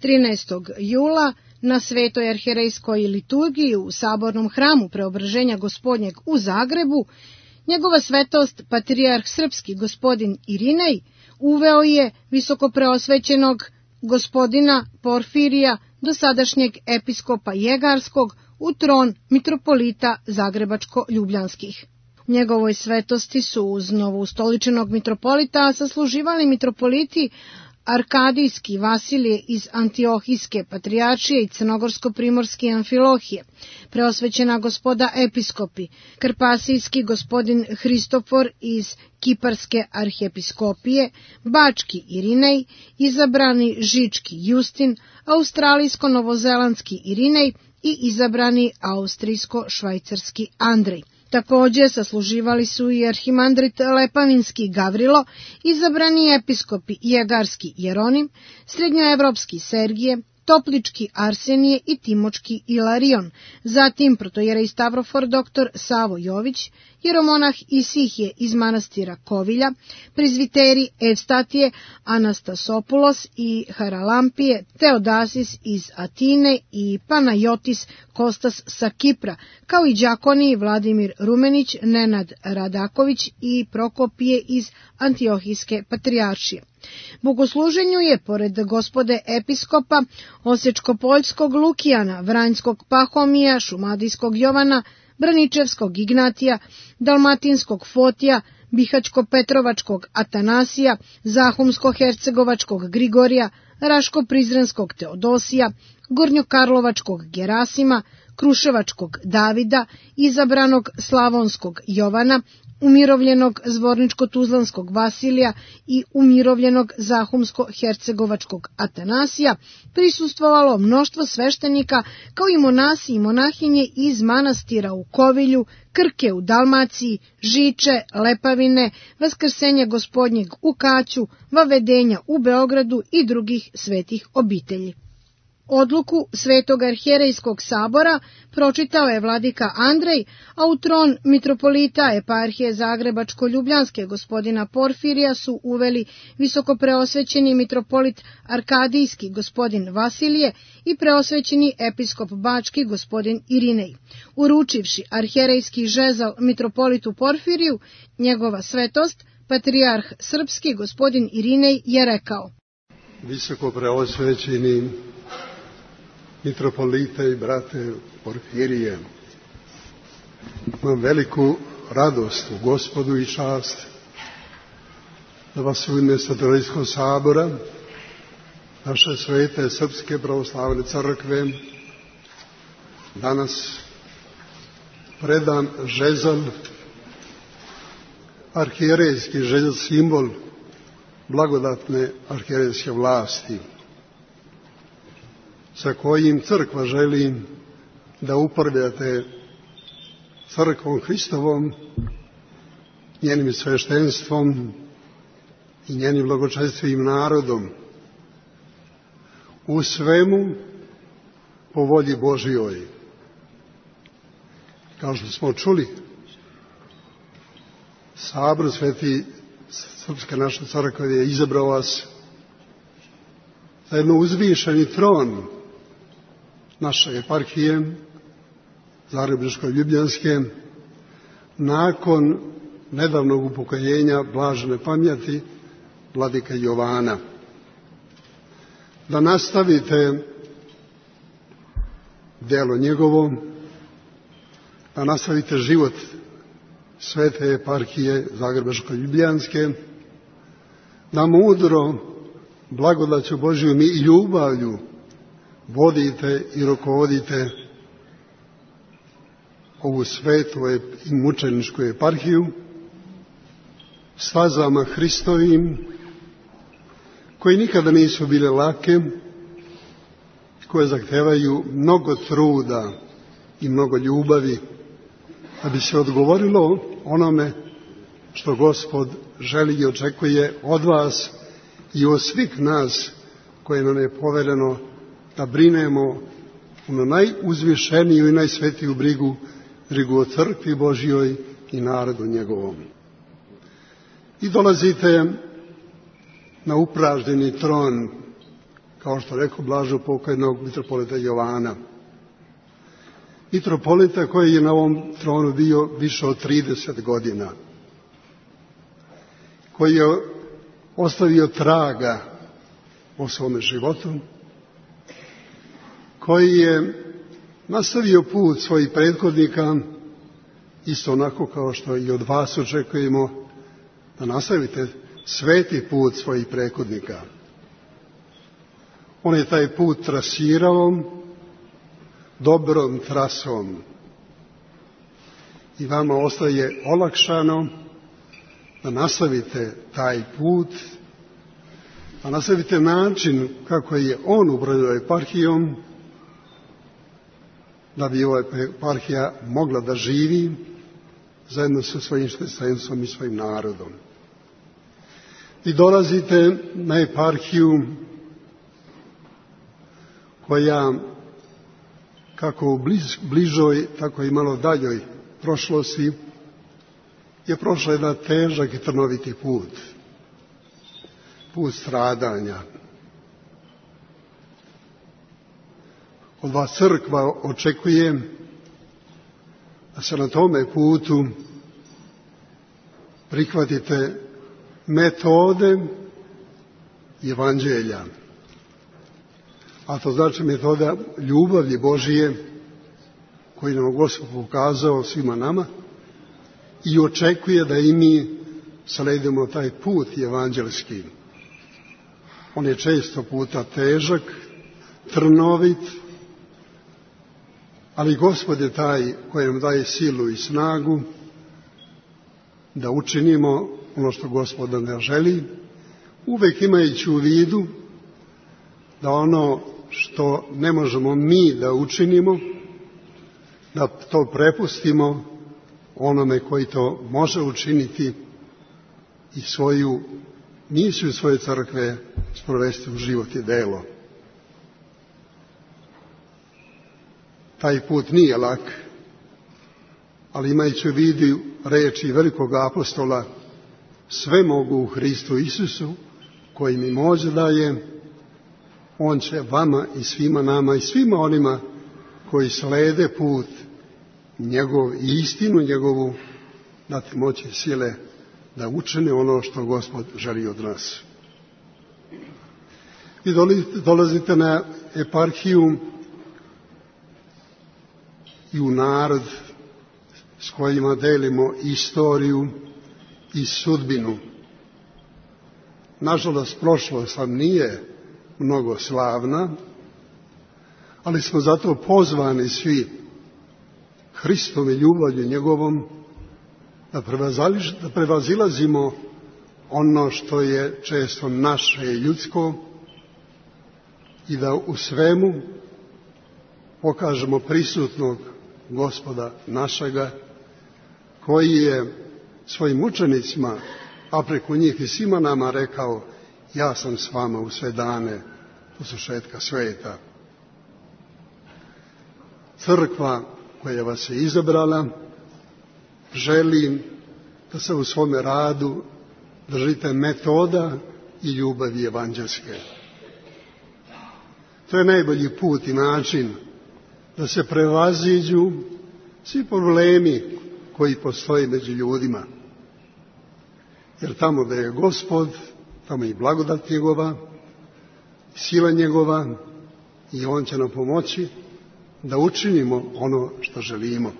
13. jula na Svetoj arhijerejskoj liturgiji u Sabornom hramu Preobraženja Gospodnjeg u Zagrebu, njegova svetost patrijarh srpski gospodin Irinej uveo je visokopreosvećenog gospodina Porfirija, dosadašnjeg episkopa Jegarskog, u tron mitropolita Zagrebačko-Ljubljanskih. U njegovoj svetosti su uz novoustoličenog mitropolita sasluživali mitropoliti Arkadijski Vasilije iz Antiohijske patrijaršije i Crnogorsko-primorske Amfilohije, preosvećena gospoda episkopi, Karpasijski gospodin Hristofor iz Kiparske arhijepiskopije, Bački Irinej, izabrani Žički Justin, Australijsko-novozelandski Irinej i izabrani Austrijsko-švajcarski Andrej. Također sasluživali su i arhimandrit Lepavinski Gavrilo, izabrani episkopi Jegarski Jeronim, srednjoevropski Sergije, Toplički Arsenije i Timočki Ilarion, zatim protojerej Stavrofor dr. Savo Jović, jeromonah Isihije iz manastira Kovilja, prezviteri Evstatije, Anastasopulos i Haralampije, Teodasis iz Atine i Panajotis Kostas sa Kipra, kao i đakoni Vladimir Rumenić, Nenad Radaković i Prokopije iz Antiohijske patrijaršije. Bogosluženju je, pored gospode episkopa, Osječko-Poljskog Lukijana, Vranjskog Pahomija, Šumadijskog Jovana, Braničevskog Ignatija, Dalmatinskog Fotija, Bihaćko-Petrovačkog Atanasija, Zahumsko-Hercegovačkog Grigorija, Raško-Prizrenskog Teodosija, Gornjokarlovačkog Gerasima, Kruševačkog Davida, izabranog Slavonskog Jovana, umirovljenog Zvorničko-Tuzlanskog Vasilija i umirovljenog Zahumsko-Hercegovačkog Atanasija, prisustvovalo mnoštvo sveštenika, kao i monasi i monahinje iz manastira u Kovilju, Krke u Dalmaciji, Žiče, Lepavine, Vaskrsenja Gospodnjeg u Kaću, Vavedenja u Beogradu i drugih svetih obitelji. Odluku Svetog arhijerejskog sabora pročitao je vladika Andrej, a u tron mitropolita eparhije Zagrebačko-Ljubljanske gospodina Porfirija su uveli visokopreosvećeni mitropolit Arkadijski gospodin Vasilije i preosvećeni episkop Bački gospodin Irinej. Uručivši arhijerejski žezal mitropolitu Porfiriju, njegova svetost, patrijarh srpski gospodin Irinej je rekao: Visokopreosvećeni mitropolite i brate Porfirije, imam veliku radost u Gospodu i čast da vas u ime Svetogorskog sabora, naše svete srpske pravoslavne crkve, danas predam žezal, arhijerejski žezal, simbol blagodatne arhijerejske vlasti, sa kojim crkva želi da upravljate crkvom Hristovom, njenim sveštenstvom i njenim blagočestvim narodom, u svemu po volji Božjoj. Kao što smo čuli, Sabor Sveti Srpske naše crkve je izabrao vas za jednu uzvišeni tron naše eparhije Zagrebačko-Ljubljanske nakon nedavnog upokojenja blažene pameti vladika Jovana. Da nastavite djelo njegovo, da nastavite život svete eparhije Zagrebačko-Ljubljanske, da mudro, blagodaću Božjom i ljubavlju vodite i rukovodite ovu svetu i mučeničku eparhiju stazama Hristovim, koje nikada nisu bile lake, koje zahtevaju mnogo truda i mnogo ljubavi, da bi se odgovorilo onome što Gospod želi i očekuje od vas i od svih nas koje nam je povereno da brinemo ono najuzvišeniju i najsvetiju brigu o crkvi Božjoj i narodu njegovom. I dolazite na upražnjeni tron kao što rekao blažno pokojnog mitropolita Jovana. Mitropolita koji je na ovom tronu bio više od 30 godina, koji je ostavio traga o svome životu, koji je nastavio put svojih prethodnika, isto onako kao što i od vas očekujemo da nastavite sveti put svojih prethodnika. On je taj put trasirao dobrom trasom i vama ostaje olakšano da nastavite taj put, da nastavite način kako je on upravljao eparhijom, da bi ova eparhija mogla da živi zajedno sa svojim svestenstvom i svojim narodom. Vi dolazite na eparhiju koja kako u bližoj, tako i malo daljoj prošlosti je prošla jedan težak i trnoviti put. Put stradanja. Od vas crkva očekuje da se na tome putu prihvatite metode evanđelja. A to znači metoda ljubavi Božije koju nam Gospod pokazao svima nama i očekuje da i mi sledimo taj put evanđelski. On je često puta težak, trnovit, ali Gospod je taj koji nam daje silu i snagu da učinimo ono što Gospod nam želi, uvek imajući u vidu da ono što ne možemo mi da učinimo, da to prepustimo onome koji to može učiniti i svoju misiju svoje crkve sprovesti u život i delo. Taj put nije lak, ali imajući u vidu reči velikog apostola, sve mogu u Hristu Isusu, koji mi moć daje, on će vama i svima nama i svima onima koji slede put njegov i istinu njegovu dati moći i sile da učine ono što Gospod želi od nas. Vi dolazite na eparhiju i u narod s kojima delimo istoriju i sudbinu. Nažalost, prošlost vam nije mnogo slavna, ali smo zato pozvani svi Hristove ljubavlju njegovom da prevazilazimo ono što je često naše i ljudsko i da u svemu pokažemo prisutnog Gospoda našega, koji je svojim učenicima, a preko njih i svima nama rekao: ja sam s vama u sve dane do svršetka sveta. Crkva koja vas je izabrala želi da se u svome radu držite metoda i ljubavi evanđelske. To je najbolji put i način da se prevaziđu svi problemi koji postoje među ljudima. Jer tamo da je Gospod, tamo je i blagodat njegova, sila njegova, i on će nam pomoći da učinimo ono što želimo.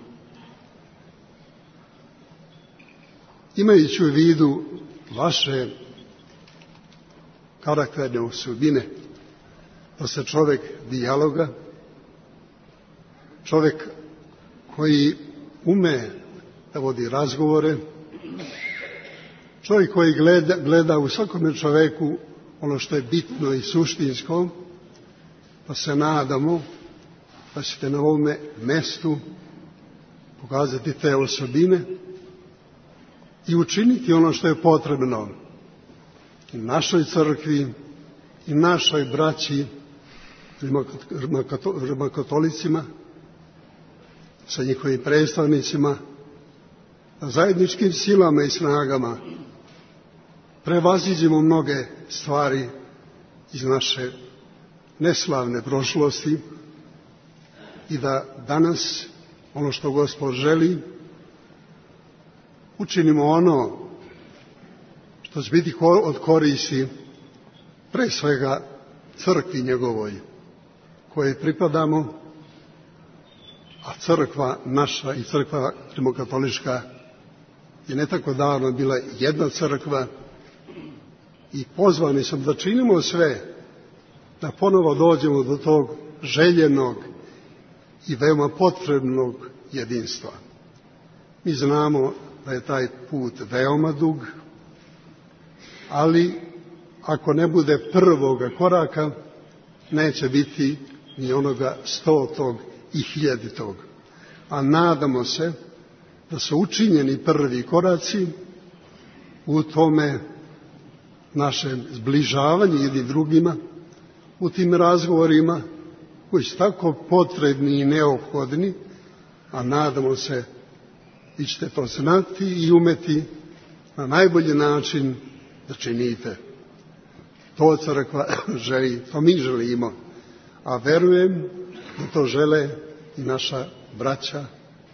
Imajući u vidu vaše karakterne osobine, da ste čovjek dijaloga, čovjek koji ume da vodi razgovore, čovjek koji gleda u svakome čovjeku ono što je bitno i suštinsko, pa se nadamo da ćete na ovome mjestu pokazati te osobine i učiniti ono što je potrebno i našoj crkvi i našoj braći rimokatolicima sa njihovim predstavnicima, da zajedničkim silama i snagama prevaziđemo mnoge stvari iz naše neslavne prošlosti i da danas ono što Gospod želi učinimo ono što će biti od koristi pre svega crkvi njegovoj kojoj pripadamo, a crkva naša i crkva rimokatolička je ne tako davno bila jedna crkva i pozvani sam da činimo sve da ponovo dođemo do tog željenog i veoma potrebnog jedinstva. Mi znamo da je taj put veoma dug, ali ako ne bude prvoga koraka, neće biti ni onoga 100. i 1000. A nadamo se da su učinjeni prvi koraci u tome našem zbližavanju jedni drugima, u tim razgovorima koji su tako potrebni i neophodni, a nadamo se vi ćete to znati i umeti na najbolji način da činite. To crkva želi, to mi želimo, a verujem da to žele i naša braća,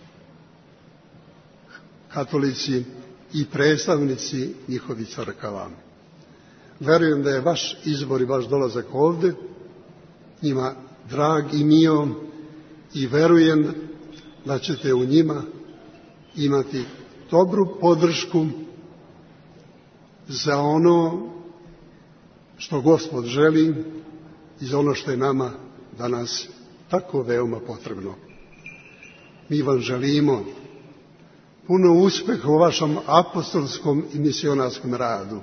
katolici i predstavnici njihovih crkava. Verujem da je vaš izbor i vaš dolazak ovde njima drag i mio i verujem da ćete u njima imati dobru podršku za ono što Gospod želi i za ono što je nama danas tako veoma potrebno. Mi vam želimo puno uspeha u vašem apostolskom i misionarskom radu.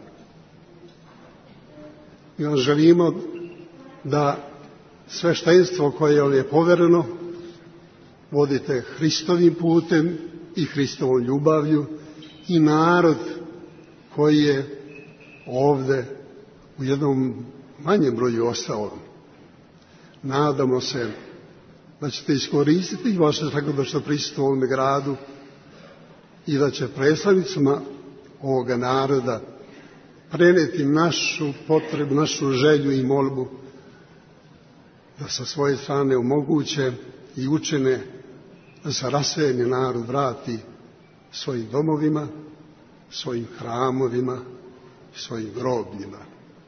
Mi vam želimo da sveštenstvo koje vam je povereno vodite Hristovim putem i Hristovom ljubavlju i narod koji je ovde u jednom manjem broju ostao. Nadamo se da ćete iskoristiti vaše svakodnevno prisustvo u ovome gradu i da će predstavnicima ovoga naroda preneti našu potrebu, našu želju i molbu da sa svoje strane omoguće i učine da se rasejeni narod vrati svojim domovima, svojim hramovima, svojim grobljima.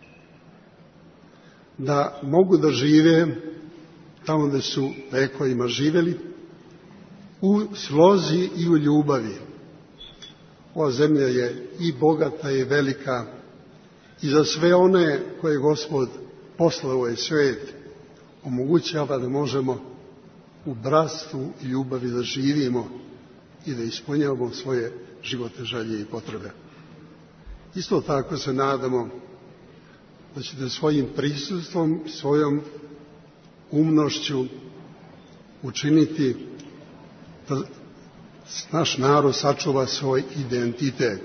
Da mogu da žive tamo gde su vekovima živeli, u slozi i u ljubavi. Ova zemlja je i bogata i velika i za sve one koje Gospod poslao u ovaj svet omogućava da možemo u bratstvu i ljubavi da živimo i da ispunjavamo svoje životne želje i potrebe. Isto tako se nadamo da ćete svojim prisustvom, svojom umnošću učiniti da naš narod sačuva svoj identitet.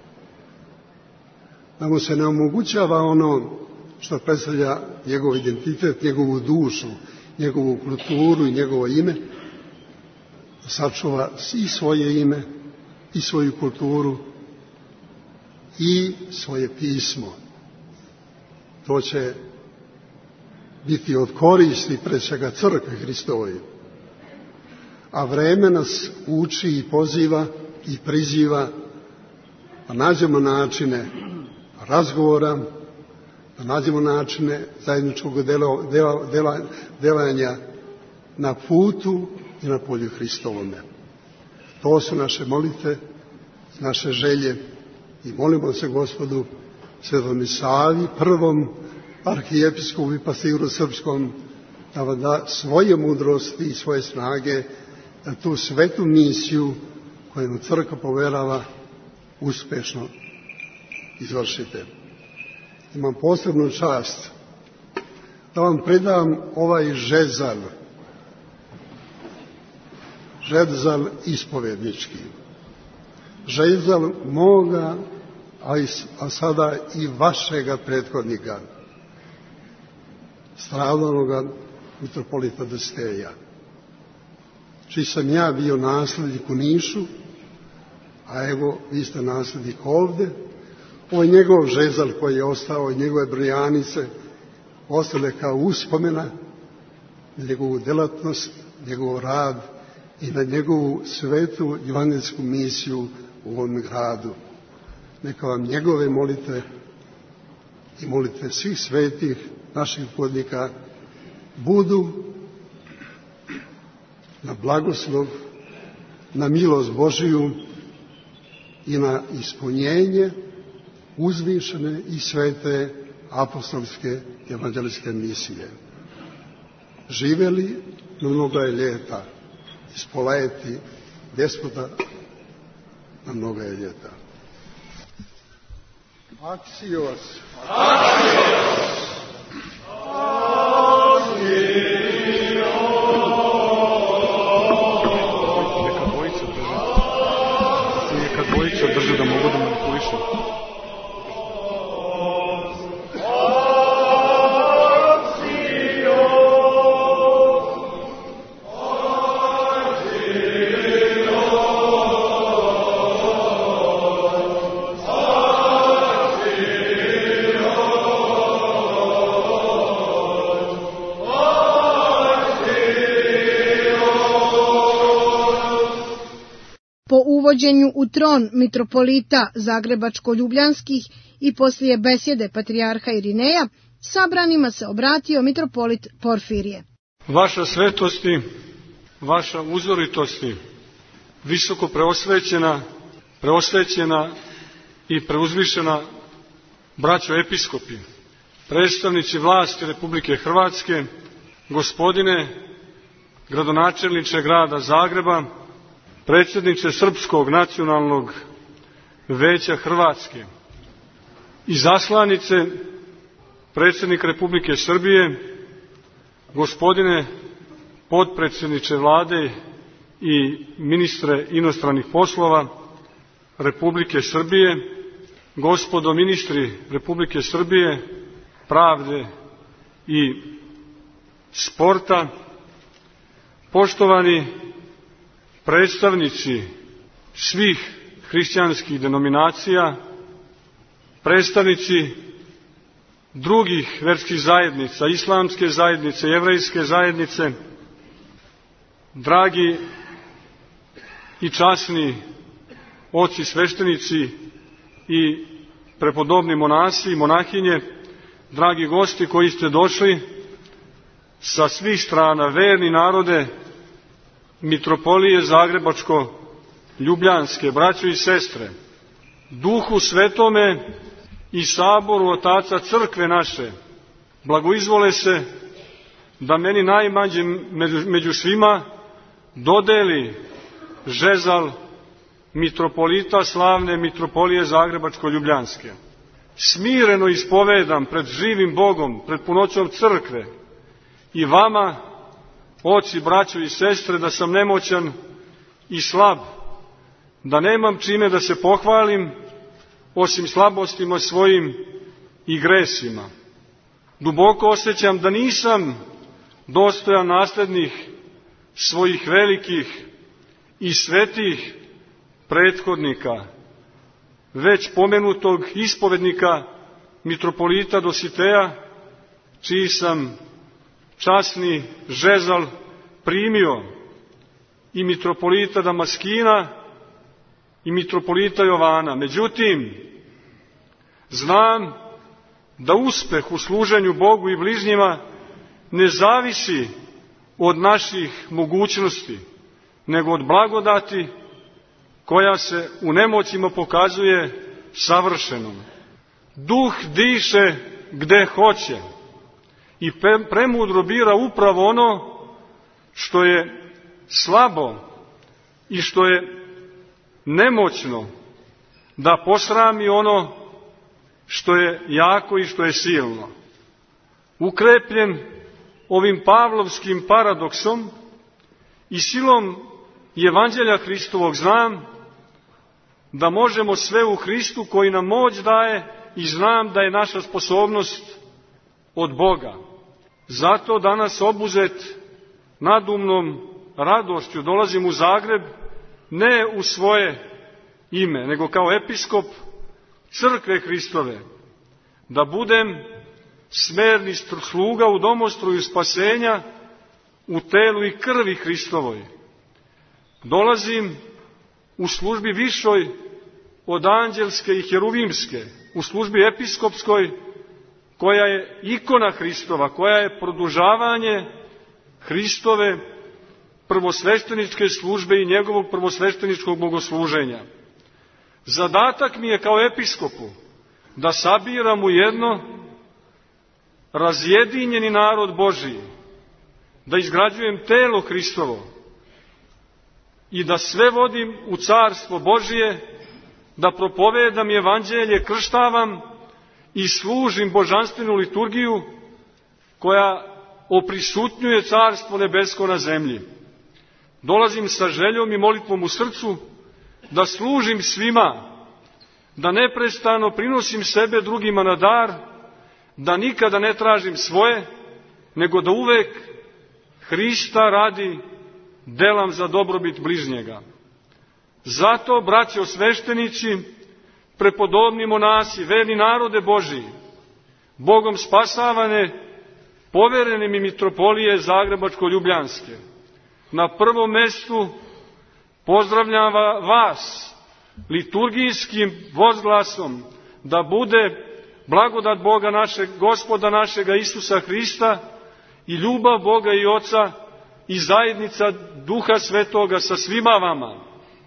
Da mu se ne omogućava ono što predstavlja njegov identitet, njegovu dušu, njegovu kulturu i njegovo ime, da sačuva i svoje ime, i svoju kulturu, i svoje pismo. To će biti od koristi pre svega crkve Hristovoj. A vreme nas uči i poziva i priziva da nađemo načine razgovora, da nađemo načine zajedničkog delanja na putu i na polju Hristovome. To su naše molitve, naše želje i molimo se Gospodu Svetom Savi, prvom arhijepiskopu i pastiru srpskom, da vam da svoje mudrosti i svoje snage da tu svetu misiju koju nam crkva poverava uspešno izvršite. Imam posebnu čast da vam predam ovaj žezal ispovednički. Žezal moga, a sada i vašega prethodnika, stradaloga mitropolita Desteja, čiji sam ja bio naslednik u Nišu, a evo vi ste naslednik ovde. Ovo je njegov žezal koji je ostao, njegove brojanice ostale kao uspomena na njegovu delatnost, njegov rad i na njegovu svetu evanđelsku misiju u ovom gradu. Neka vam njegove molitve i molitve svih svetih naših podnika budu na blagoslov, na milost Božiju i na ispunjenje uzvišene i svete apostolske evanđelske misije. Živeli na mnoga ljeta, ispolajeti Gospoda na mnoga ljeta. Axios! Axios! Neka dvojica drže da mogu da manipulišu. Po uvođenju u tron mitropolita Zagrebačko-Ljubljanskih i poslije besjede patrijarha Irineja, sabranima se obratio mitropolit Porfirije. Vaša svetosti, vaša uzoritosti, visoko preosvećena i preuzvišena braćo episkopi, predstavnici vlasti Republike Hrvatske, gospodine gradonačelniče grada Zagreba, predsjedniče Srpskog nacionalnog veća Hrvatske, izaslanice predsjednik Republike Srbije, gospodine potpredsjedniče Vlade i ministre inostranih poslova Republike Srbije, gospodo ministri Republike Srbije, pravde i sporta, poštovani predstavnici svih hrišćanskih denominacija, predstavnici drugih verskih zajednica, islamske zajednice, jevrejske zajednice, dragi i časni oci sveštenici i prepodobni monasi i monahinje, dragi gosti koji ste došli sa svih strana, verni narode mitropolije Zagrebačko-Ljubljanske, braćo i sestre, Duhu Svetome i Saboru Otaca Crkve naše, blagoizvole se da meni najmlađe među svima dodeli žezal mitropolita slavne mitropolije Zagrebačko-Ljubljanske. Smireno ispovedam pred živim Bogom, pred punoćom Crkve i vama, oci, braćo i sestre, da sam nemoćan i slab, da nemam čime da se pohvalim osim slabostima svojim i gresima. Duboko osjećam da nisam dostojan naslednih svojih velikih i svetih prethodnika, već pomenutog ispovednika mitropolita Dositeja, čiji sam časni žezal primio, i mitropolita Damaskina i mitropolita Jovana. Međutim, znam da uspeh u služenju Bogu i bližnjima ne zavisi od naših mogućnosti, nego od blagodati koja se u nemoćima pokazuje savršenom. Duh diše gde hoće i premudro bira upravo ono što je slabo i što je nemoćno, da posrami ono što je jako i što je silno. Ukrepljen ovim pavlovskim paradoksom i silom Evanđelja Hristovog znam da možemo sve u Hristu koji nam moć daje i znam da je naša sposobnost od Boga. Zato danas obuzet nadumnom radošću dolazim u Zagreb ne u svoje ime, nego kao episkop Crkve Hristove, da budem smerni sluga u domostroju spasenja, u telu i krvi Hristovoj. Dolazim u službi višoj od anđelske i heruvimske, u službi episkopskoj, koja je ikona Hristova, koja je produžavanje Hristove prvosvešteničke službe i njegovog prvosvešteničkog bogosluženja. Zadatak mi je kao episkopu da sabiram u jedno razjedinjeni narod Božiji, da izgrađujem telo Hristovo i da sve vodim u carstvo Božije, da propovedam evanđelje, krštavam i služim božanstvenu liturgiju koja oprisutnjuje carstvo nebesko na zemlji. Dolazim sa željom i molitvom u srcu da služim svima, da neprestano prinosim sebe drugima na dar, da nikada ne tražim svoje, nego da uvek Hrista radi delam za dobrobit bližnjega. Zato, braćo sveštenici, prepodobni monasi, verni narode Božiji, Bogom spasavane, poverene mi mitropolije Zagrebačko-Ljubljanske, na prvom mestu pozdravljam vas liturgijskim vozglasom da bude blagodat Boga našeg, Gospoda našega Isusa Hrista i ljubav Boga i Oca i zajednica Duha Svetoga sa svima vama.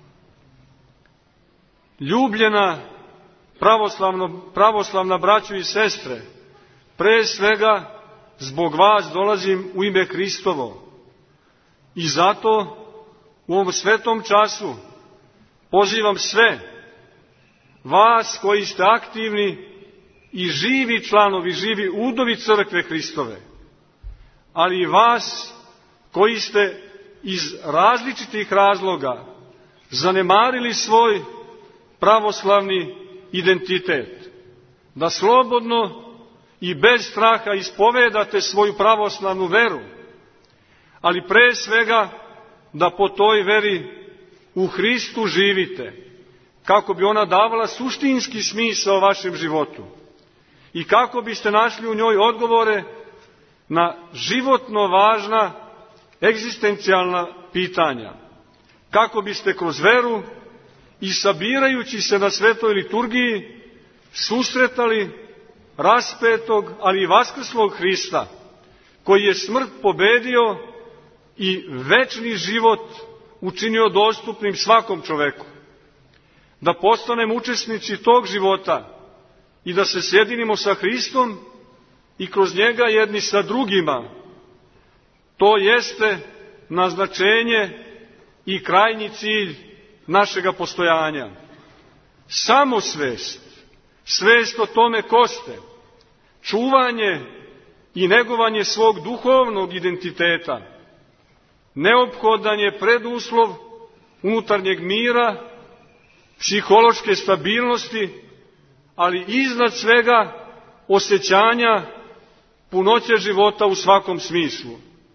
Ljubljena pravoslavna braćo i sestre, pre svega zbog vas dolazim u ime Hristovo i zato u ovom svetom času pozivam sve vas koji ste aktivni i živi članovi, živi udovi crkve Hristove, ali i vas koji ste iz različitih razloga zanemarili svoj pravoslavni identitet, da slobodno i bez straha ispovedate svoju pravoslavnu veru, ali pre svega da po toj veri u Hristu živite, kako bi ona davala suštinski smisao vašem životu i kako biste našli u njoj odgovore na životno važna egzistencijalna pitanja, kako biste kroz veru i sabirajući se na svetoj liturgiji susretali raspetog, ali i vaskrslog Hrista, koji je smrt pobedio i večni život učinio dostupnim svakom čoveku. Da postanemo učesnici tog života i da se sjedinimo sa Hristom i kroz njega jedni sa drugima. To jeste naznačenje i krajnji cilj našega postojanja. Samosvest, svest o tome ko ste, čuvanje i negovanje svog duhovnog identiteta, neophodan je preduslov unutarnjeg mira, psihološke stabilnosti, ali iznad svega osjećanja punoće života u svakom smislu.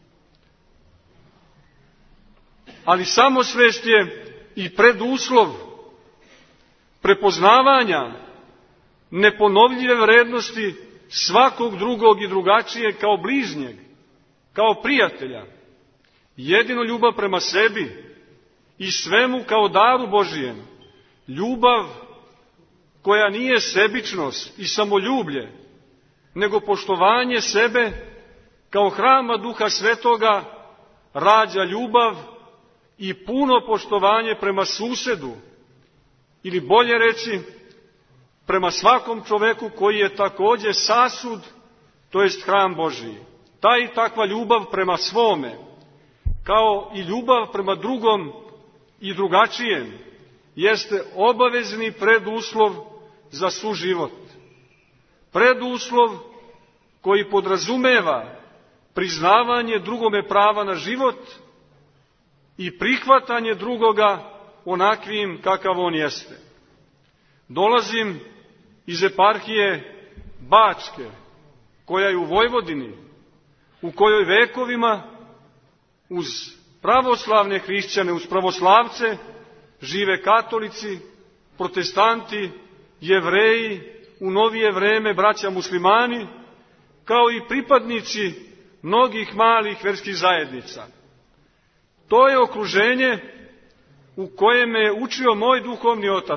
Ali samosvest je i preduslov prepoznavanja neponovljive vrednosti svakog drugog i drugačijeg kao bližnjeg, kao prijatelja. Jedino ljubav prema sebi i svemu kao daru Božijem. Ljubav koja nije sebičnost i samoljublje, nego poštovanje sebe kao hrama Duha Svetoga rađa ljubav i puno poštovanje prema susedu, ili bolje reći, prema svakom čoveku koji je takođe sasud, to jest hram Božiji. Ta i takva ljubav prema svome, kao i ljubav prema drugom i drugačijem, jeste obavezni preduslov za suživot. Preduslov koji podrazumeva priznavanje drugome prava na život i prihvatanje drugoga onakvim kakav on jeste. Dolazim iz eparhije Bačke, koja je u Vojvodini, u kojoj vekovima uz pravoslavne hrišćane, uz pravoslavce, žive katolici, protestanti, Jevreji, u novije vreme braća muslimani, kao i pripadnici mnogih malih verskih zajednica. To je okruženje u kojem me je učio moj duhovni otac,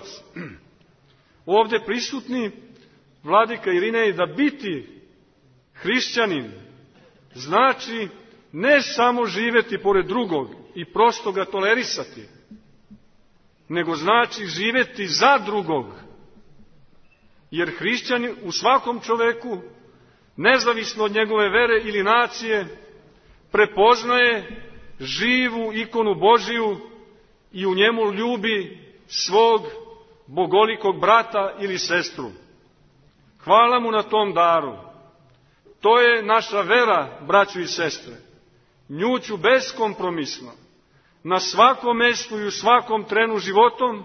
ovde prisutni vladika Irinej, da biti hrišćanin znači ne samo živeti pored drugog i prosto ga tolerisati, nego znači živeti za drugog. Jer hrišćanin u svakom čoveku, nezavisno od njegove vere ili nacije, prepoznaje živu ikonu Božiju i u njemu ljubi svog bogolikog brata ili sestru. Hvala mu na tom daru. To je naša vera, braćo i sestre. Nju ću beskompromisno, na svakom mestu i u svakom trenu životom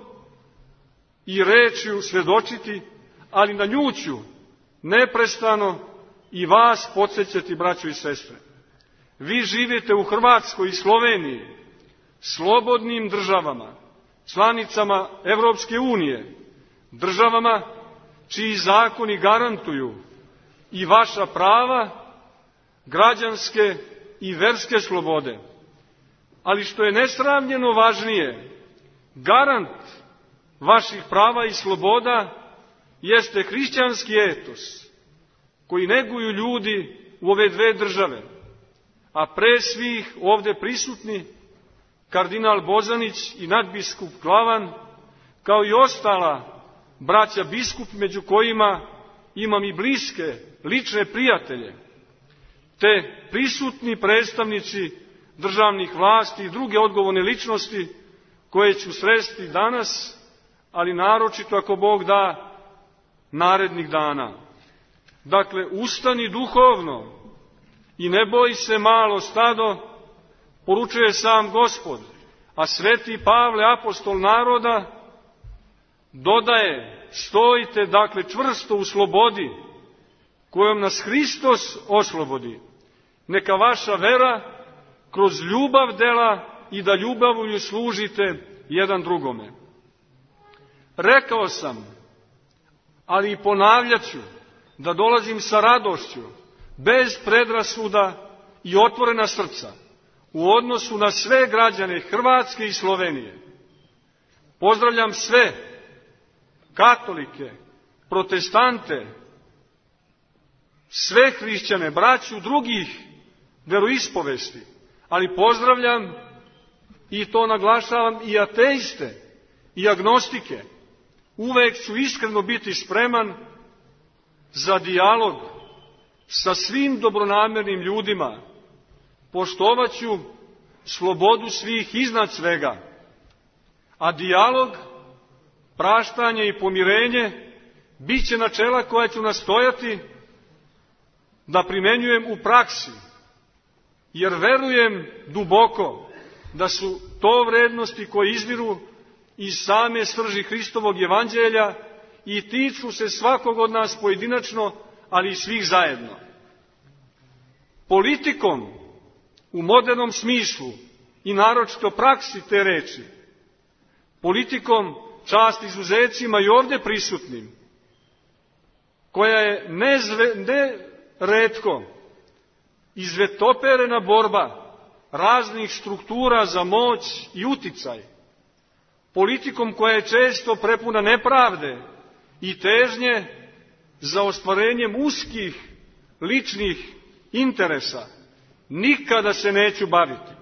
i rečju svedočiti, ali na nju ću neprestano i vas podsjećati, braćo i sestre. Vi živite u Hrvatskoj i Sloveniji, slobodnim državama, članicama Evropske unije, državama čiji zakoni garantuju i vaša prava, građanske i verske slobode. Ali što je nesravnjeno važnije, garant vaših prava i sloboda jeste hrišćanski etos koji neguju ljudi u ove dve države, a pre svih ovde prisutni kardinal Bozanić i nadbiskup Glavan, kao i ostala braća biskup, među kojima imam i bliske, lične prijatelje, te prisutni predstavnici državnih vlasti i druge odgovorne ličnosti koje ću sresti danas, ali naročito, ako Bog da, narednih dana. Dakle, ustani duhovno i ne boj se, malo stado, poručuje sam Gospod, a sveti Pavle, apostol naroda, dodaje: stojite, dakle, čvrsto u slobodi kojom nas Hristos oslobodi. Neka vaša vera kroz ljubav dela i da ljubavlju služite jedan drugome. Rekao sam, ali i ponavljaću, da dolazim sa radošću, bez predrasuda i otvorena srca, u odnosu na sve građane Hrvatske i Slovenije. Pozdravljam sve katolike, protestante, sve hrišćane, braću drugih veroispovesti, ali pozdravljam, i to naglašavam, i ateiste i agnostike. Uvek ću iskreno biti spreman za dijalog sa svim dobronamernim ljudima. Poštovaću slobodu svih iznad svega, a dijalog, praštanje i pomirenje bit će načela koja ću nastojati da primenjujem u praksi, jer verujem duboko da su to vrednosti koje izviru iz same srži Hristovog evanđelja i tiču se svakog od nas pojedinačno, ali i svih zajedno. Politikom u modernom smislu i naročito praksi te reči, politikom, čast izuzecima i ovde prisutnim, koja je neretko izvetoperena borba raznih struktura za moć i uticaj, politikom koja je često prepuna nepravde i težnje za ostvarenjem uskih ličnih interesa, nikada se neću baviti.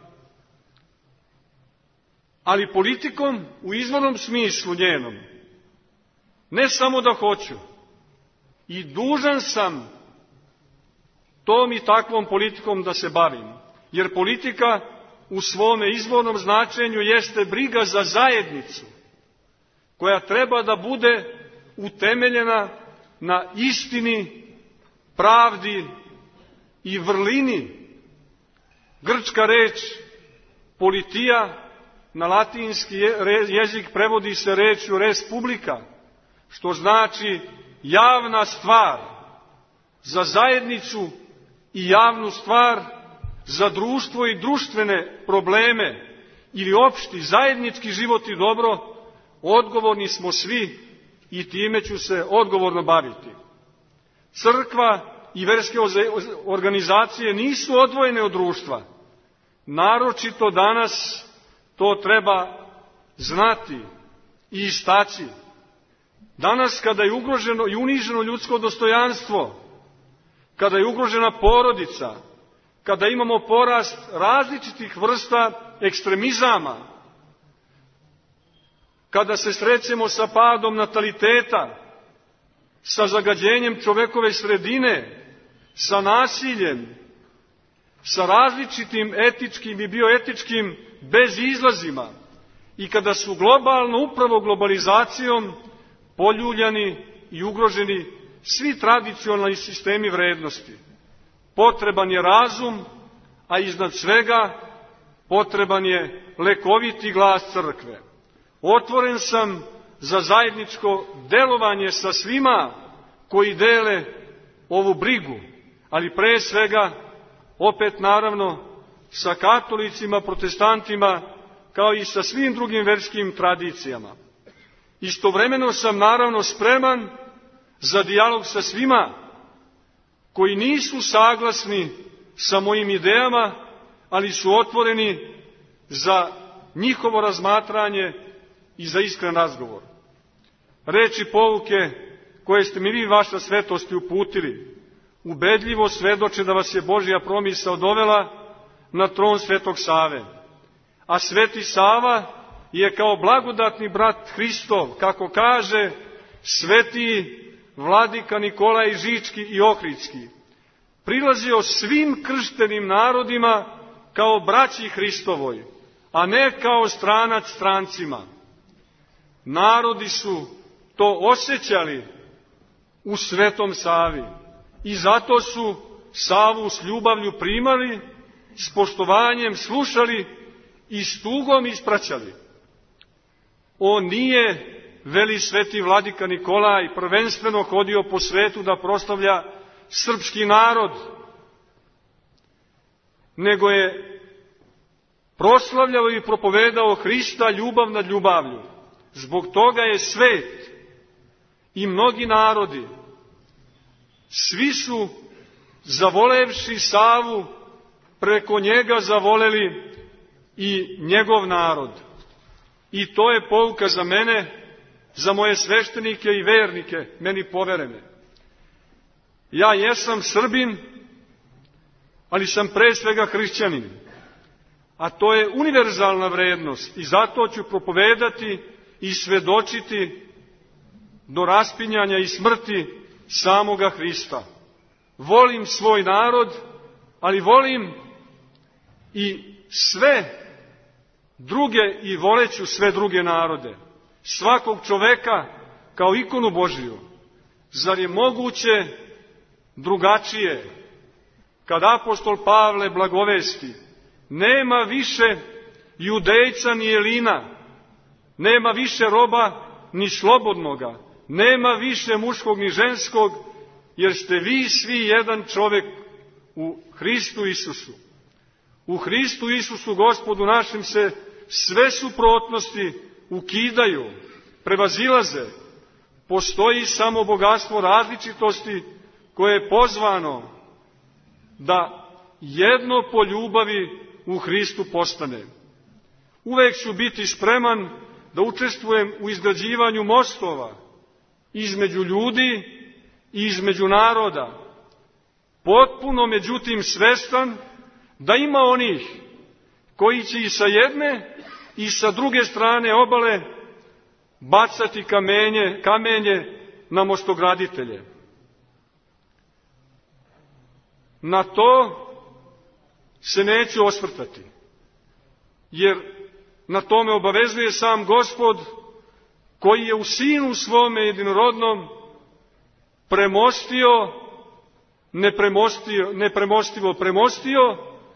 Ali politikom u izvornom smislu njenom, ne samo da hoću, i dužan sam tom i takvom politikom da se bavim, jer politika u svome izvornom značenju jeste briga za zajednicu, koja treba da bude utemeljena na istini, pravdi i vrlini. Grčka reč politija na latinski jezik prevodi se rečju res publica, što znači javna stvar, za zajednicu i javnu stvar, za društvo i društvene probleme ili opšti zajednički život i dobro, odgovorni smo svi i time ću se odgovorno baviti. Crkva i verske organizacije nisu odvojene od društva. Naročito danas to treba znati i istaći. Danas kada je ugroženo i uniženo ljudsko dostojanstvo, kada je ugrožena porodica, kada imamo porast različitih vrsta ekstremizama, kada se srećemo sa padom nataliteta, sa zagađenjem čovekove sredine, sa nasiljem, sa različitim etičkim i bioetičkim bezizlazima i kada su globalno, upravo globalizacijom, poljuljani i ugroženi svi tradicionalni sistemi vrednosti. Potreban je razum, a iznad svega potreban je lekoviti glas crkve. Otvoren sam za zajedničko delovanje sa svima koji dele ovu brigu, ali pre svega, opet naravno, sa katolicima, protestantima, kao i sa svim drugim verskim tradicijama. Istovremeno sam naravno spreman za dijalog sa svima koji nisu saglasni sa mojim idejama, ali su otvoreni za njihovo razmatranje i za iskren razgovor. Reči pouke koje ste mi vi, vaša svetosti, uputili, ubedljivo svedoče da vas je Božja promisao dovela na tron Svetog Save. A Sveti Sava je kao blagodatni brat Hristov, kako kaže sveti vladika Nikolaj Žički i Ohridski, prilazio svim krštenim narodima kao braći Hristovoj, a ne kao stranac strancima. Narodi su to osjećali u Svetom Savi i zato su Savu s ljubavlju primali, s poštovanjem slušali i s tugom ispraćali. On nije, veli sveti vladika Nikolaj, prvenstveno hodio po svetu da proslavlja srpski narod, nego je proslavljao i propovedao Hrista ljubav nad ljubavlju. Zbog toga je svet i mnogi narodi, svi su, zavolevši Savu, preko njega zavoleli i njegov narod. I to je pouka za mene, za moje sveštenike i vernike, meni poverene. Ja jesam Srbin, ali sam pre svega hrišćanin. A to je univerzalna vrednost i zato ću propovedati i svedočiti do raspinjanja i smrti samoga Hrista. Volim svoj narod, ali volim i sve druge i voleću sve druge narode. Svakog čoveka kao ikonu Božiju. Zar je moguće drugačije? Kad apostol Pavle blagovesti, nema više Judejca ni Elina, nema više roba ni slobodnoga, nema više muškog ni ženskog, jer ste vi svi jedan čovek u Hristu Isusu. U Hristu Isusu, Gospodu našem, se sve suprotnosti ukidaju, prevazilaze. Postoji samo bogatstvo različitosti koje je pozvano da jedno po ljubavi u Hristu postane. Uvek ću biti spreman da učestvujem u izgrađivanju mostova između ljudi i između naroda. Potpuno, međutim, svestan da ima onih koji će i sa jedne i sa druge strane obale bacati kamenje na mostograditelje. Na to se neću osvrtati, jer na tome obavezuje sam Gospod, koji je u Sinu svome jedinorodnom nepremostivo premostio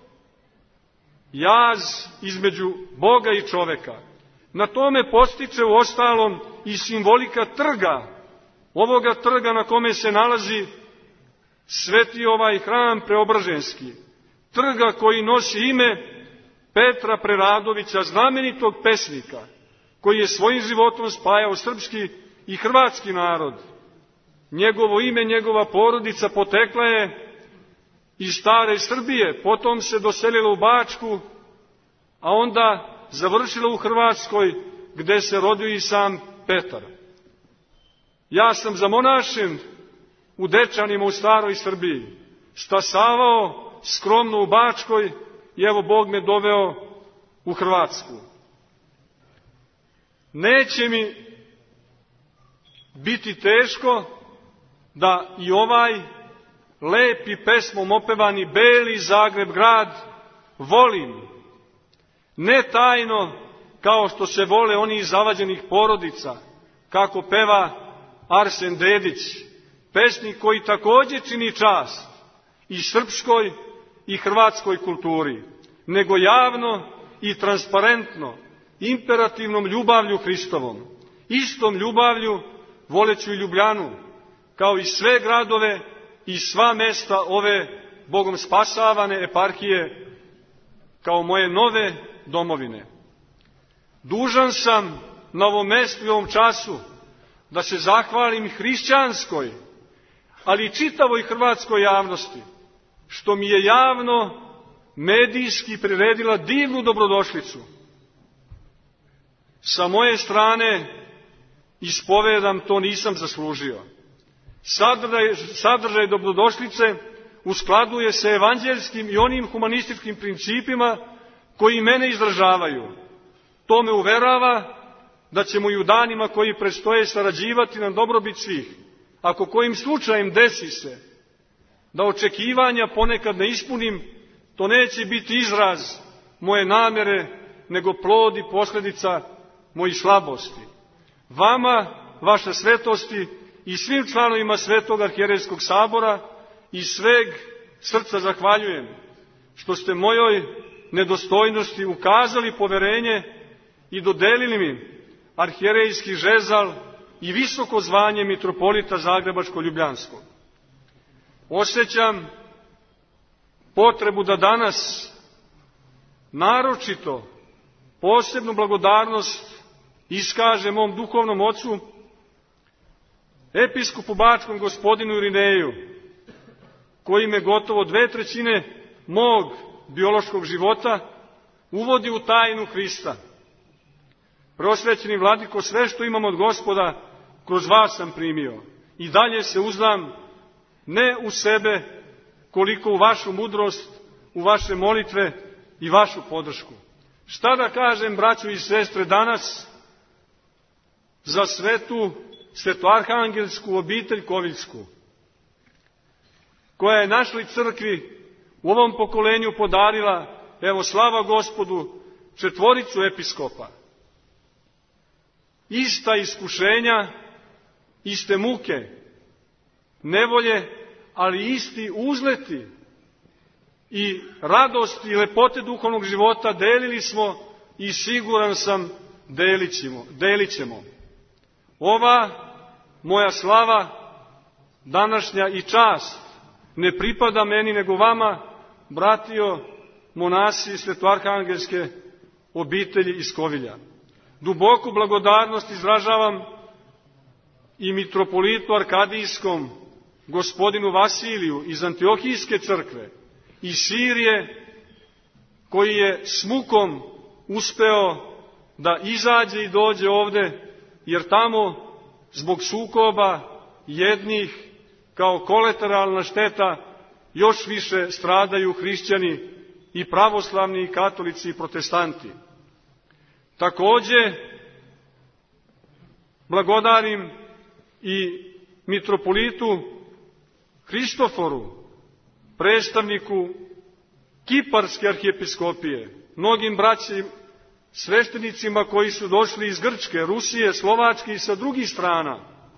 jaz između Boga i čoveka. Na tome postiče u ostalom i simbolika trga, ovoga trga na kome se nalazi sveti ovaj hram Preobraženski, trga koji nosi ime Petra Preradovića, znamenitog pesnika, koji je svojim životom spajao srpski i hrvatski narod. njegovo ime, njegova porodica potekla je iz stare Srbije, potom se doselila u Bačku, a onda završila u Hrvatskoj, gde se rodio i sam Petar. Ja sam zamonašen u Dečanima u staroj Srbiji, stasavao skromno u Bačkoj i evo Bog me doveo u Hrvatsku. Neće mi biti teško da i ovaj lepi pesmom opevani Beli Zagreb grad volim, ne tajno kao što se vole oni iz zavađenih porodica, kako peva Arsen Dedić, pesnik koji takođe čini čast i srpskoj i hrvatskoj kulturi, nego javno i transparentno, imperativnom ljubavlju Hristovom, istom ljubavlju voleću i Ljubljanu, kao i sve gradove i sva mesta ove Bogom spasavane eparhije, kao moje nove domovine. Dužan sam na ovom mestu i ovom času da se zahvalim hrišćanskoj, ali i čitavoj hrvatskoj javnosti, što mi je javno, medijski priredila divnu dobrodošlicu. Sa moje strane, ispovedam, to nisam zaslužio. Sadržaj dobrodošlice uskladuje se evanđelskim i onim humanističkim principima koji mene izražavaju. To me uverava da ćemo i u danima koji predstoje sarađivati na dobrobit svih. Ako kojim slučajem desi se da očekivanja ponekad ne ispunim, to neće biti izraz moje namere, nego plod i posljedica mojih slabosti. Vama, vaša svetosti i svim članovima Svetog arhijerejskog sabora iz sveg srca zahvaljujem što ste mojoj nedostojnosti ukazali poverenje i dodelili mi arhijerejski žezal i visoko zvanje mitropolita Zagrebačko-Ljubljanskog. Osjećam potrebu da danas naročito posebnu blagodarnost iskaže mom duhovnom ocu, episkopu Bačkom gospodinu Irineju, koji me gotovo 2/3 mog biološkog života uvodi u tajnu Hrista. Prosvećeni vladiko, sve što imam od Gospoda kroz vas sam primio i dalje se uzdam ne u sebe, koliko u vašu mudrost, u vaše molitve i vašu podršku. Šta da kažem, braćo i sestre, danas za svetoarhangelsku obitelj Koviljsku, koja je našoj crkvi u ovom pokolenju podarila, evo slava Gospodu, 4 episkopa. Ista iskušenja, iste muke, nevolje, ali isti uzleti i radost i lepote duhovnog života delili smo i siguran sam delit ćemo. Ova moja slava, današnja i čast, ne pripada meni nego vama, bratio monasi svetoarhangelske obitelji iz Kovilja. Duboku blagodarnost izražavam i mitropolitu Arkadijskom, gospodinu Vasiliju iz Antiohijske crkve, iz Sirije, koji je s mukom uspeo da izađe i dođe ovde, jer tamo zbog sukoba jednih kao kolateralna šteta još više stradaju hrišćani i pravoslavni i katolici i protestanti. Takođe, blagodarim i mitropolitu Hristoforu, predstavniku Kiparske arhijepiskopije, mnogim braćim sveštenicima koji su došli iz Grčke, Rusije, Slovačke i sa drugih strana.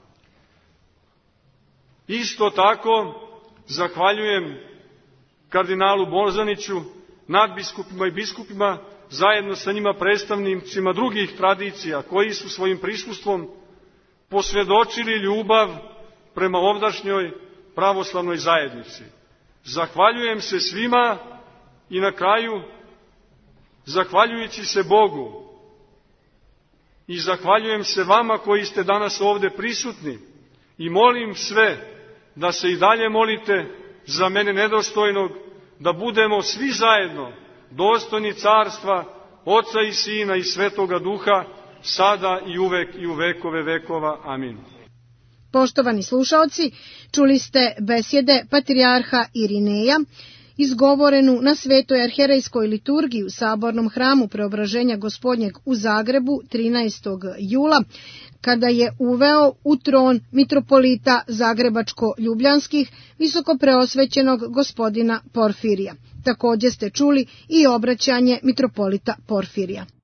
Isto tako zahvaljujem kardinalu Bozaniću, nadbiskupima i biskupima, zajedno sa njima predstavnicima drugih tradicija, koji su svojim prisustvom posvjedočili ljubav prema ovdašnjoj pravoslavnoj zajednici. Zahvaljujem se svima i na kraju, zahvaljujući se Bogu i zahvaljujem se vama koji ste danas ovde prisutni I molim sve da se i dalje molite za mene nedostojnog, da budemo svi zajedno dostojni carstva Oca i Sina i Svetoga Duha, sada i uvek i u vekove vekova. Amin. Poštovani slušaoci, čuli ste besjede patrijarha Irineja, izgovorenu na Svetoj arherejskoj liturgiji u Sabornom hramu Preobraženja Gospodnjeg u Zagrebu 13. jula, kada je uveo u tron mitropolita Zagrebačko-ljubljanskih visokopreosvećenog gospodina Porfirija. Također ste čuli i obraćanje mitropolita Porfirija.